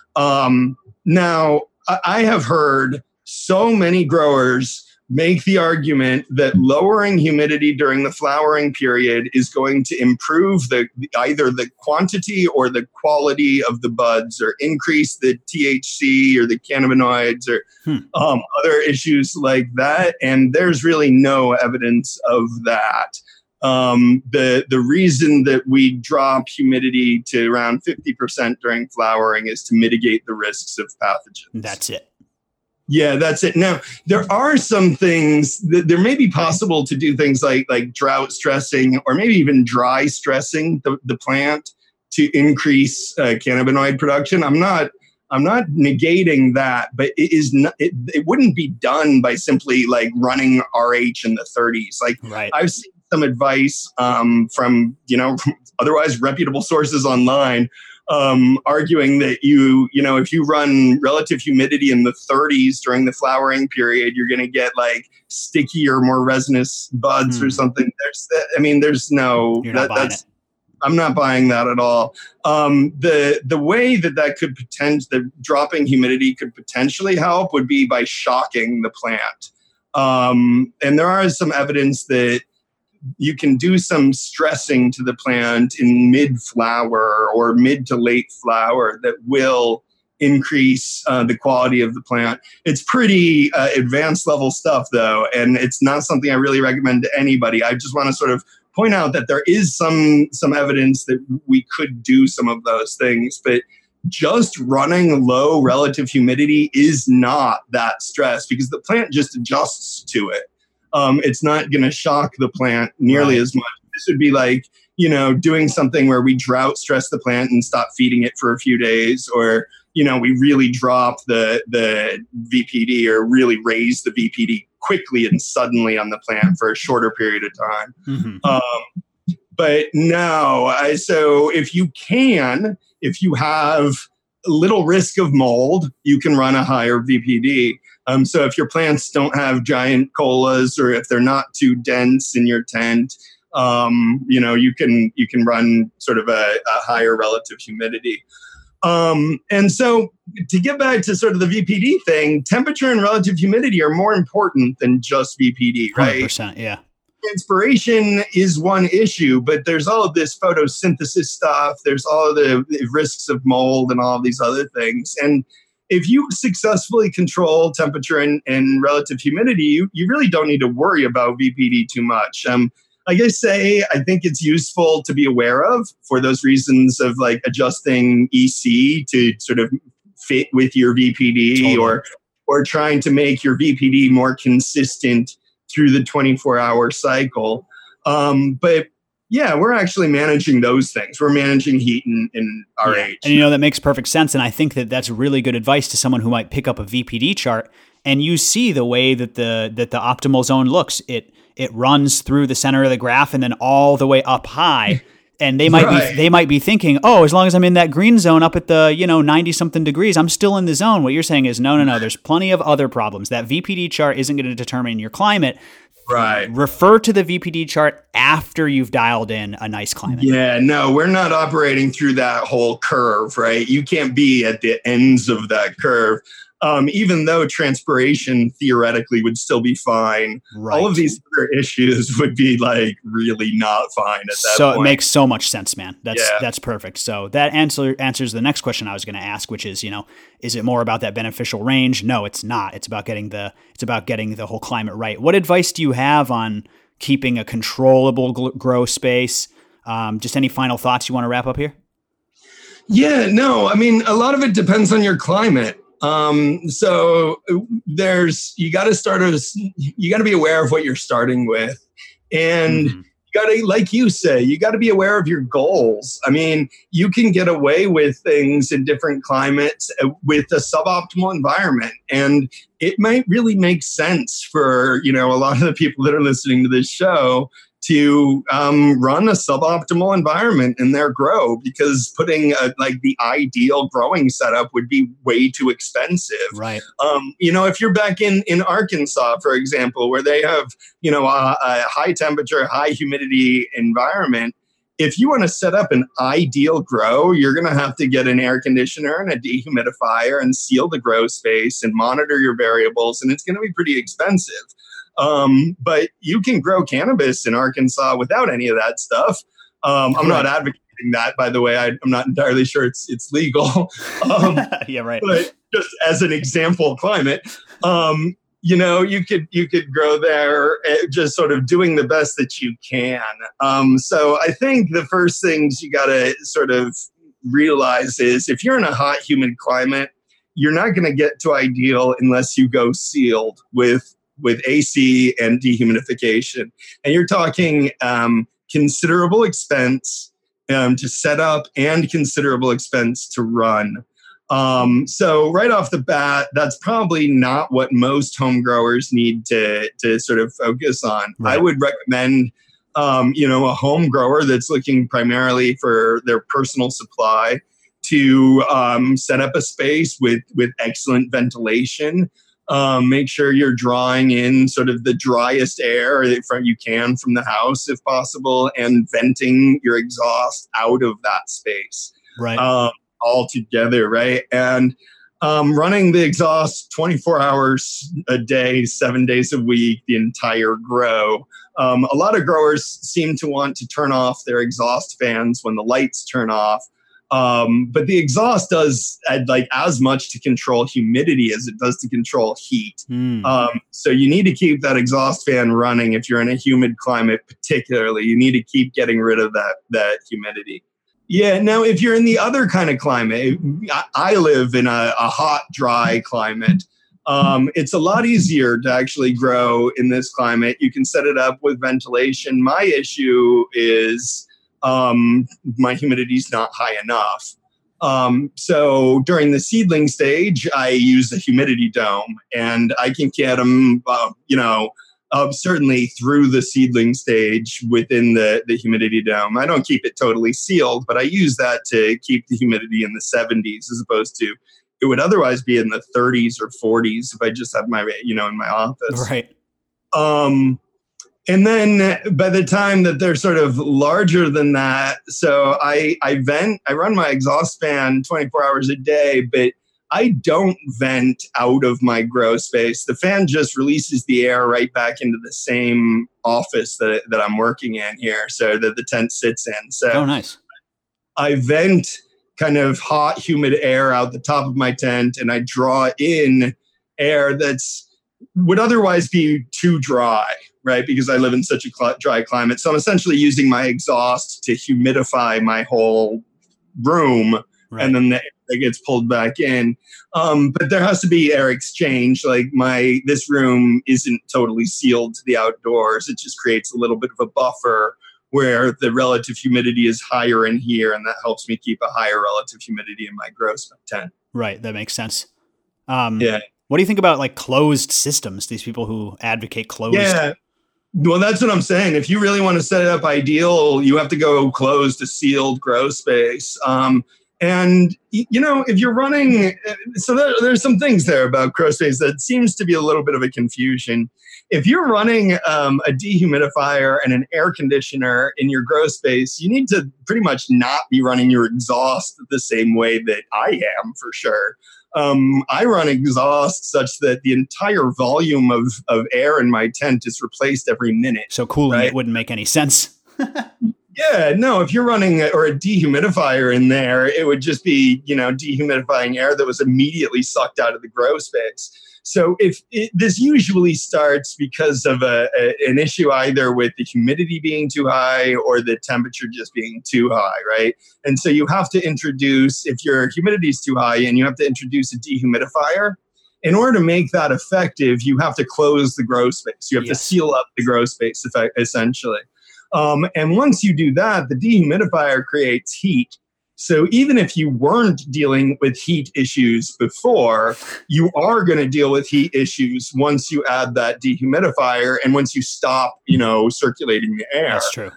Now, I have heard so many growers make the argument that lowering humidity during the flowering period is going to improve either the quantity or the quality of the buds, or increase the THC or the cannabinoids, or other issues like that. And there's really no evidence of that. The reason that we drop humidity to around 50% during flowering is to mitigate the risks of pathogens. That's it. Yeah, that's it. Now, there are some things that there may be possible to do things like drought stressing, or maybe even dry stressing the plant to increase cannabinoid production. I'm not negating that, but it is not, it wouldn't be done by simply like running RH in the 30s. I've seen some advice from otherwise reputable sources online, arguing that if you run relative humidity in the 30s during the flowering period, you're going to get like stickier, more resinous buds or something. There's no. You're not buying it. I'm not buying that at all. The way that could the dropping humidity could potentially help would be by shocking the plant. And there are some evidence that you can do some stressing to the plant in mid-flower or mid to late flower that will increase the quality of the plant. It's pretty advanced level stuff, though, and it's not something I really recommend to anybody. I just want to sort of point out that there is some evidence that we could do some of those things, but just running low relative humidity is not that stress, because the plant just adjusts to it. It's not going to shock the plant nearly as much. This would be like, doing something where we drought stress the plant and stop feeding it for a few days, or, we really drop the VPD or really raise the VPD quickly and suddenly on the plant for a shorter period of time. But no, so if you have little risk of mold, you can run a higher VPD. So if your plants don't have giant colas, or if they're not too dense in your tent, you can run sort of a higher relative humidity. And so to get back to sort of the VPD thing, temperature and relative humidity are more important than just VPD, right? 100%, yeah. Transpiration is one issue, but there's all of this photosynthesis stuff. There's all of the risks of mold and all of these other things. And if you successfully control temperature and relative humidity, you really don't need to worry about VPD too much. Like I say, I think it's useful to be aware of for those reasons of like adjusting EC to sort of fit with your VPD, totally. or trying to make your VPD more consistent through the 24-hour cycle. But yeah, we're actually managing those things. We're managing heat and RH. Yeah. And that makes perfect sense. And I think that that's really good advice to someone who might pick up a VPD chart and you see the way that the optimal zone looks. It runs through the center of the graph and then all the way up high. And they might be thinking, oh, as long as I'm in that green zone up at the 90 something degrees, I'm still in the zone. What you're saying is no. There's plenty of other problems. That VPD chart isn't going to determine your climate. Right. Refer to the VPD chart after you've dialed in a nice climate. Yeah, no, we're not operating through that whole curve, right? You can't be at the ends of that curve. Even though transpiration theoretically would still be fine, right. All of these other issues would be like really not fine at that point. So it makes so much sense, man. That's perfect. So that answers the next question I was going to ask, which is, is it more about that beneficial range? No, it's not. It's about getting the whole climate right. What advice do you have on keeping a controllable grow space? Just any final thoughts you want to wrap up here? Yeah, no, I mean, a lot of it depends on your climate. So you got to be aware of what you're starting with, and you got to, like you say, you got to be aware of your goals. I mean, you can get away with things in different climates with a suboptimal environment, and it might really make sense for, a lot of the people that are listening to this show to run a suboptimal environment in their grow, because putting the ideal growing setup would be way too expensive. Right. If you're back in Arkansas, for example, where they have, a high temperature, high humidity environment, if you want to set up an ideal grow, you're going to have to get an air conditioner and a dehumidifier and seal the grow space and monitor your variables. And it's going to be pretty expensive. But you can grow cannabis in Arkansas without any of that stuff. I'm not advocating that, by the way. I'm not entirely sure it's legal. Yeah, right. But just as an example climate, you could grow there just sort of doing the best that you can. So I think the first things you got to sort of realize is if you're in a hot, humid climate, you're not going to get to ideal unless you go sealed with AC and dehumidification. And you're talking considerable expense to set up and considerable expense to run. So right off the bat, that's probably not what most home growers need to sort of focus on. Right. I would recommend, a home grower that's looking primarily for their personal supply to set up a space with excellent ventilation. Make sure you're drawing in sort of the driest air from the house if possible, and venting your exhaust out of that space. Right. All together, right? And running the exhaust 24 hours a day, 7 days a week, the entire grow. A lot of growers seem to want to turn off their exhaust fans when the lights turn off. But the exhaust does as much to control humidity as it does to control heat. So you need to keep that exhaust fan running if you're in a humid climate, particularly. You need to keep getting rid of that humidity. Yeah. Now, if you're in the other kind of climate, I live in a hot, dry climate. It's a lot easier to actually grow in this climate. You can set it up with ventilation. My issue is my humidity is not high enough. So during the seedling stage, I use a humidity dome, and I can get them, certainly through the seedling stage within the humidity dome. I don't keep it totally sealed, but I use that to keep the humidity in the 70s as opposed to it would otherwise be in the 30s or 40s if I just have my, in my office. Right. And then by the time that they're sort of larger than that, so I run my exhaust fan 24 hours a day, but I don't vent out of my grow space. The fan just releases the air right back into the same office that I'm working in here, so that the tent sits in. So oh, nice. I vent kind of hot, humid air out the top of my tent, and I draw in air would otherwise be too dry, right? Because I live in such a dry climate. So I'm essentially using my exhaust to humidify my whole room, right. And then it gets pulled back in. But there has to be air exchange. Like this room isn't totally sealed to the outdoors. It just creates a little bit of a buffer where the relative humidity is higher in here, and that helps me keep a higher relative humidity in my grow tent. Right, that makes sense. Yeah. What do you think about closed systems? These people who advocate closed. Yeah. Well, that's what I'm saying. If you really want to set it up ideal, you have to go closed to sealed grow space. And, if you're running, so there's some things there about grow space that seems to be a little bit of a confusion. If you're running a dehumidifier and an air conditioner in your grow space, you need to pretty much not be running your exhaust the same way that I am, for sure. I run exhaust such that the entire volume of air in my tent is replaced every minute. So cooling it wouldn't make any sense. Yeah, no, if you're running a dehumidifier in there, it would just be, dehumidifying air that was immediately sucked out of the grow space. So this usually starts because of an issue either with the humidity being too high or the temperature just being too high, right? And so you have to introduce, if your humidity is too high, and you have to introduce a dehumidifier. In order to make that effective, you have to close the grow space. You have to seal up the grow space, essentially. And once you do that, the dehumidifier creates heat. So even if you weren't dealing with heat issues before, you are going to deal with heat issues once you add that dehumidifier and once you stop, circulating the air. That's true.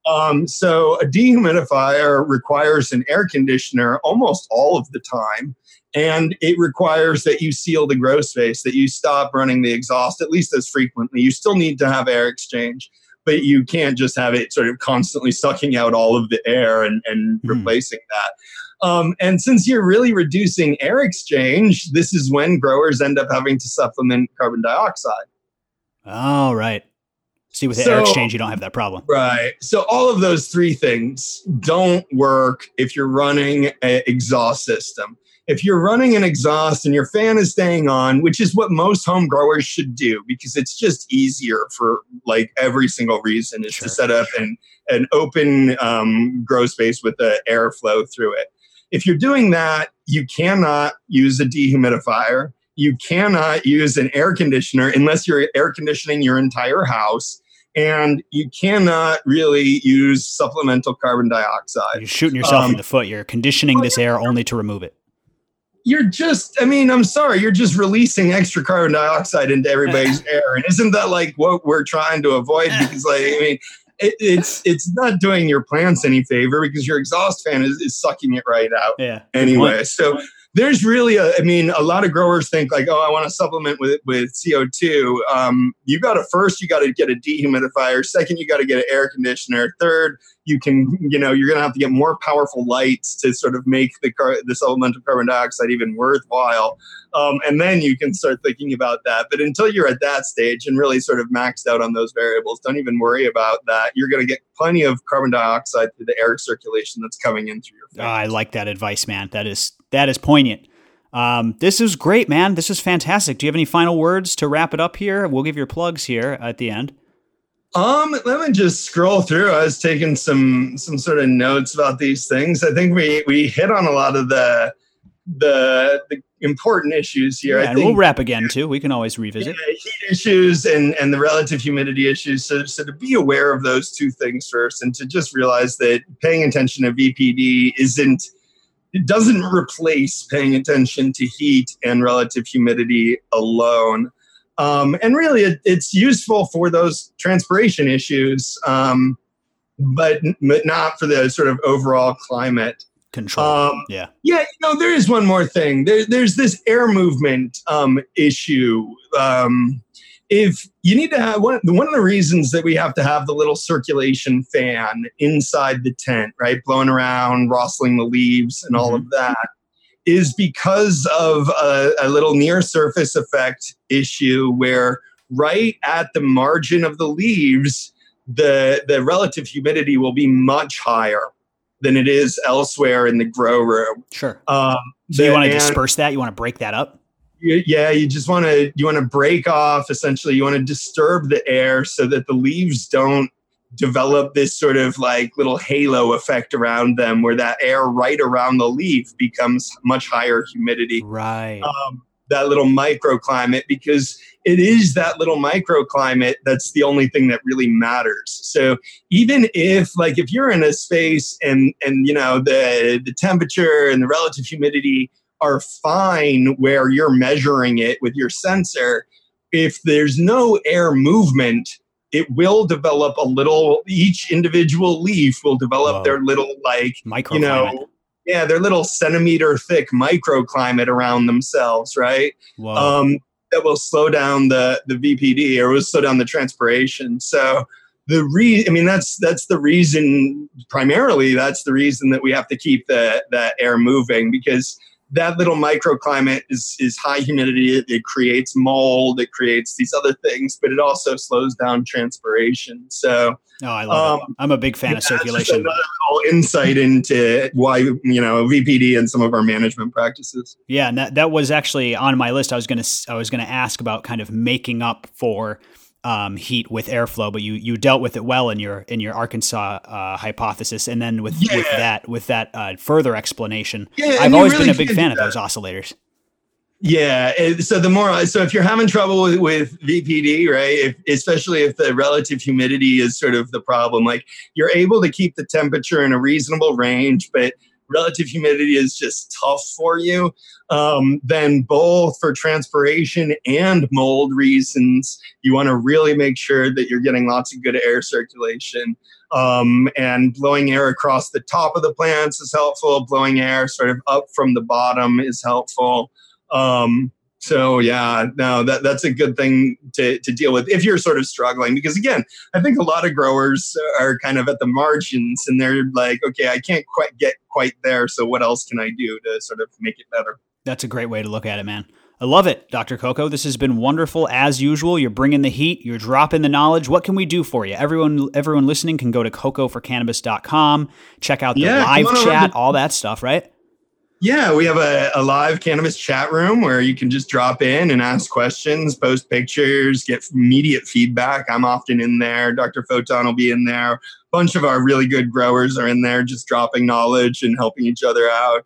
So a dehumidifier requires an air conditioner almost all of the time. And it requires that you seal the grow space, that you stop running the exhaust at least as frequently. You still need to have air exchange, but you can't just have it sort of constantly sucking out all of the air and replacing that. And since you're really reducing air exchange, this is when growers end up having to supplement carbon dioxide. Oh, right. See, with the air exchange, you don't have that problem. Right. So all of those three things don't work if you're running an exhaust system. If you're running an exhaust and your fan is staying on, which is what most home growers should do because it's just easier for like every single reason is to set up an open grow space with the airflow through it. If you're doing that, you cannot use a dehumidifier. You cannot use an air conditioner unless you're air conditioning your entire house. And you cannot really use supplemental carbon dioxide. You're shooting yourself in the foot. You're conditioning this air only to remove it. I'm sorry, you're just releasing extra carbon dioxide into everybody's air. And isn't that like what we're trying to avoid? Because it's not doing your plants any favor because your exhaust fan is sucking it right out. Yeah. Anyway, so there's really a lot of growers think like, oh, I want to supplement with CO2. You got to get a dehumidifier. Second, you got to get an air conditioner. Third, you're going to have to get more powerful lights to sort of make the supplemental carbon dioxide even worthwhile. And then you can start thinking about that. But until you're at that stage and really sort of maxed out on those variables, don't even worry about that. You're going to get plenty of carbon dioxide through the air circulation that's coming in through your face. I like that advice, man. That is poignant. This is great, man. This is fantastic. Do you have any final words to wrap it up here? We'll give your plugs here at the end. Let me just scroll through. I was taking some sort of notes about these things. I think we hit on a lot of the important issues here. Yeah, and we'll wrap again too. We can always revisit heat issues and the relative humidity issues. So to be aware of those two things first, and to just realize that paying attention to VPD doesn't replace paying attention to heat and relative humidity alone. And really, it's useful for those transpiration issues, but not for the sort of overall climate control. Yeah. There is one more thing. There's this air movement issue. If you need to have one of the reasons that we have to have the little circulation fan inside the tent, right, blowing around, rustling the leaves, and all of that, is because of a little near surface effect issue where right at the margin of the leaves, the relative humidity will be much higher than it is elsewhere in the grow room. Sure. So you want to disperse that? You want to break that up? Yeah, you want to break off, essentially. You want to disturb the air so that the leaves don't develop this sort of like little halo effect around them where that air right around the leaf becomes much higher humidity. Right. That little microclimate, because it is that little microclimate that's the only thing that really matters. So even if you're in a space and the temperature and the relative humidity are fine where you're measuring it with your sensor, if there's no air movement, it will develop each individual leaf will develop Whoa. their little Microclimate. their little centimeter thick microclimate around themselves, right? Whoa. That will slow down the VPD, or will slow down the transpiration. So that's the reason, primarily that's the reason that we have to keep the air moving, because that little microclimate is high humidity. It creates mold, it creates these other things, but it also slows down transpiration. So, I love it. I'm a big fan of circulation. That's another little insight into why, VPD and some of our management practices. Yeah, and that was actually on my list. I was gonna ask about kind of making up for heat with airflow, but you dealt with it well in your Arkansas hypothesis, and then with that further explanation, I've always been a big fan of those oscillators. Yeah, so if you're having trouble with VPD, right, especially if the relative humidity is sort of the problem, like you're able to keep the temperature in a reasonable range, but relative humidity is just tough for you, then both for transpiration and mold reasons, you want to really make sure that you're getting lots of good air circulation. And blowing air across the top of the plants is helpful. Blowing air sort of up from the bottom is helpful. So yeah, no, that's a good thing to deal with if you're sort of struggling, because again, I think a lot of growers are kind of at the margins and they're like, okay, I can't quite get there. So what else can I do to sort of make it better? That's a great way to look at it, man. I love it, Dr. Coco. This has been wonderful as usual. You're bringing the heat. You're dropping the knowledge. What can we do for you? Everyone listening can go to cocoforcannabis.com, check out the live chat, all that stuff, right? Yeah, we have a live cannabis chat room where you can just drop in and ask questions, post pictures, get immediate feedback. I'm often in there. Dr. Photon will be in there. A bunch of our really good growers are in there just dropping knowledge and helping each other out.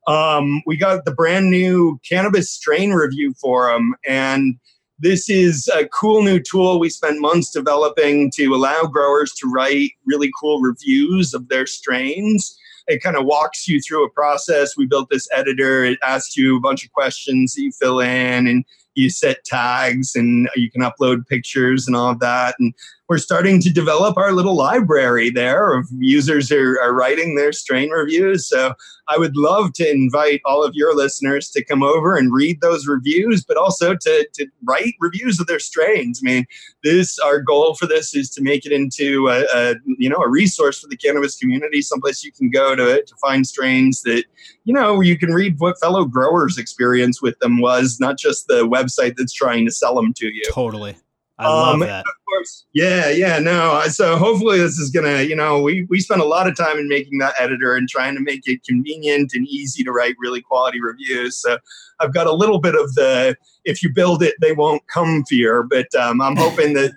We got the brand new Cannabis Strain Review Forum, and this is a cool new tool we spent months developing to allow growers to write really cool reviews of their strains. It kind of walks you through a process. We built this editor. It asks you a bunch of questions that you fill in, and you set tags, and you can upload pictures and all of that. And we're starting to develop our little library there of users who are writing their strain reviews. So I would love to invite all of your listeners to come over and read those reviews, but also to write reviews of their strains. I mean, our goal for this is to make it into a resource for the cannabis community, someplace you can go to find strains that, you can read what fellow growers' experience with them was, not just the website that's trying to sell them to you. Totally. I love that. Of course. Yeah, no. So hopefully this is going to, we spent a lot of time in making that editor and trying to make it convenient and easy to write really quality reviews. So I've got a little bit of if you build it, they won't come fear, but I'm hoping that,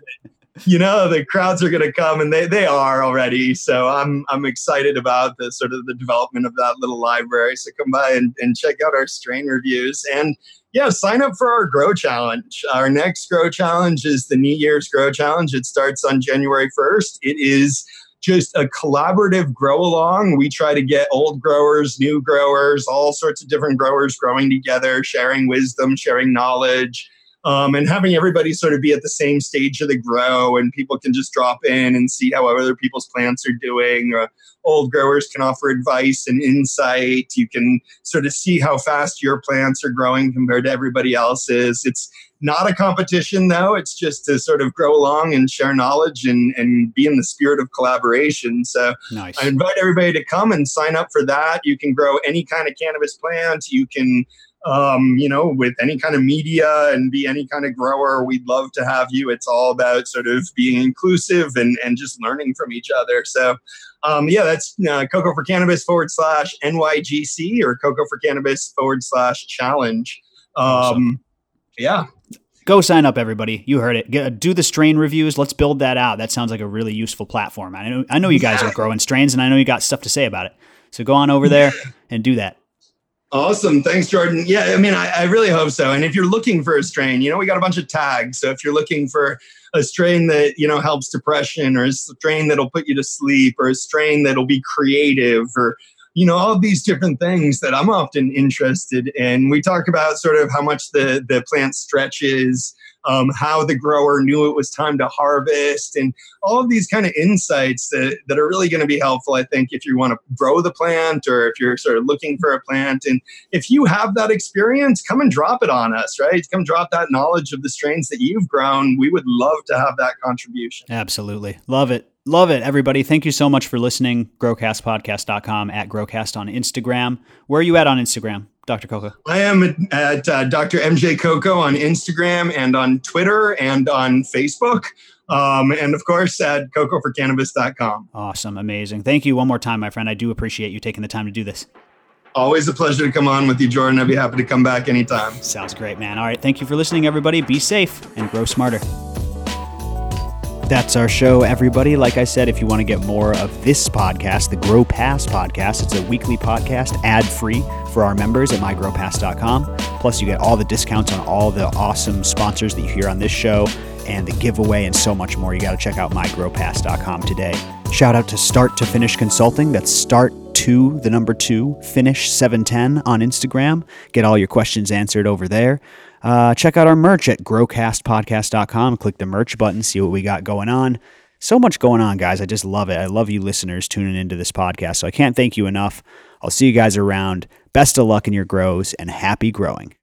the crowds are going to come, and they are already. So I'm excited about the sort of the development of that little library. So come by and check out our strain reviews, and yeah, sign up for our Grow Challenge. Our next Grow Challenge is the New Year's Grow Challenge. It starts on January 1st. It is just a collaborative grow along. We try to get old growers, new growers, all sorts of different growers growing together, sharing wisdom, sharing knowledge. And having everybody sort of be at the same stage of the grow, and people can just drop in and see how other people's plants are doing. Old growers can offer advice and insight. You can sort of see how fast your plants are growing compared to everybody else's. It's not a competition, though. It's just to sort of grow along and share knowledge and be in the spirit of collaboration. So nice. I invite everybody to come and sign up for that. You can grow any kind of cannabis plant. You can with any kind of media and be any kind of grower. We'd love to have you. It's all about sort of being inclusive and just learning from each other. So, that's Coco for Cannabis /NYGC or Coco for Cannabis /challenge. Awesome. Yeah. Go sign up, everybody. You heard it. Do the strain reviews. Let's build that out. That sounds like a really useful platform. I know you guys are growing strains, and I know you got stuff to say about it. So go on over there and do that. Awesome. Thanks, Jordan. Yeah, I mean, I really hope so. And if you're looking for a strain, we got a bunch of tags. So if you're looking for a strain that, helps depression, or a strain that'll put you to sleep, or a strain that'll be creative, or, all of these different things that I'm often interested in. We talk about sort of how much the plant stretches, how the grower knew it was time to harvest, and all of these kind of insights that are really going to be helpful, I think, if you want to grow the plant or if you're sort of looking for a plant. And if you have that experience, come and drop it on us, right? Come drop that knowledge of the strains that you've grown. We would love to have that contribution. Absolutely. Love it. Love it, everybody. Thank you so much for listening. GrowCastPodcast.com, at GrowCast on Instagram. Where are you at on Instagram, Dr. Coco? I am at Dr. MJ Coco on Instagram and on Twitter and on Facebook. And of course at cocoforcannabis.com. Awesome. Amazing. Thank you one more time, my friend. I do appreciate you taking the time to do this. Always a pleasure to come on with you, Jordan. I'd be happy to come back anytime. Sounds great, man. All right. Thank you for listening, everybody. Be safe and grow smarter. That's our show, everybody. Like I said, if you want to get more of this podcast, the Grow Pass podcast, it's a weekly podcast, ad-free for our members at mygrowpass.com. Plus, you get all the discounts on all the awesome sponsors that you hear on this show and the giveaway and so much more. You got to check out mygrowpass.com today. Shout out to Start to Finish Consulting. That's Start2 Finish 710 on Instagram. Get all your questions answered over there. Check out our merch at growcastpodcast.com. Click the merch button, see what we got going on. So much going on, guys. I just love it. I love you listeners tuning into this podcast. So I can't thank you enough. I'll see you guys around. Best of luck in your grows and happy growing.